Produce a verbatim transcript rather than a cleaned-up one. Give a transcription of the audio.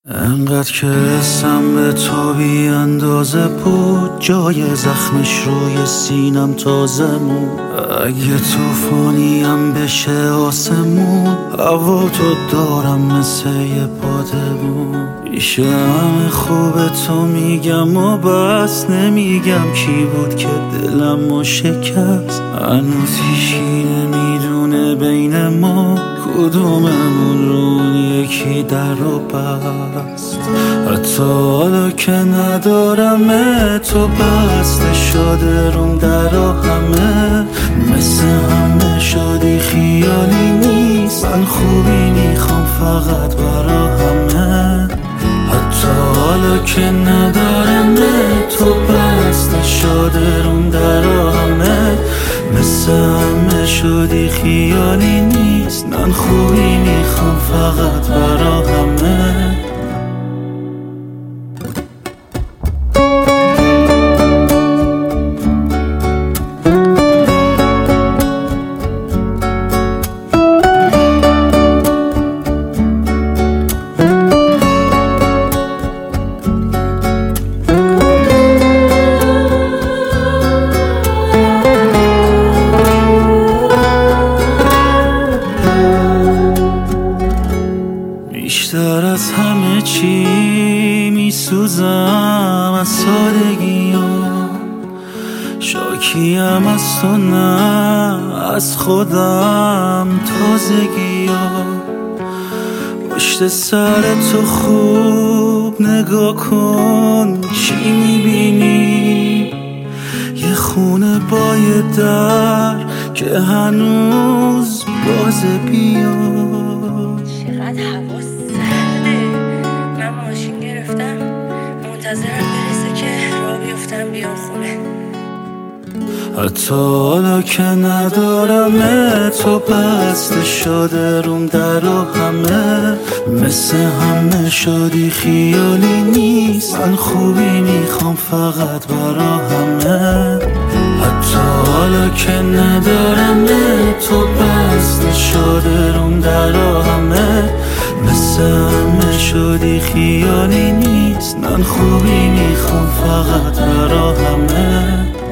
انقدر که اسم به تو بی اندازه بود، جای زخمش روی سینم تازه مون. اگه توفانیم بشه آسمون، هوا تو دارم مثل یه بادمون. پیش همه خوب تو میگم و بس نمیگم کی بود که دلمو شکست. هنوز هیچی نمیدونه بین ما کدوممون رو اون یکی در رو بست. حتی حالا که ندارم تو بسته شده روم درا همه مثل همه شدی خیالی نیست. من خوبی میخوام فقط برا همه. حتی حالا که ندارم تو بسته شده روم درا همه مثل همه شدی خیالی نیست. من خوبی میخوام فقط برا همه. بیشتر از همه چی میسوزم از سادگی ها، شاکیم از تو نه از خودم تازگی ها. پشت سر تو خوب نگاه کن چی میبینی؟ یه خونه با یه در که هنوز بازه بیاد. چقدر هوا سرده. من ماشین گرفتم منتظرم برسه که راه بیفتم بیام خونه. حتی حالا که ندارم تو بسته شده روم درا همه مثل همه شدی خیالی نیست. من خوبی میخوام فقط برا همه. حتی حالا که ندارم تو بسته شده روم درا همه مثل همه شدی خیالی نیست. من خوبی میخوام فقط برا همه.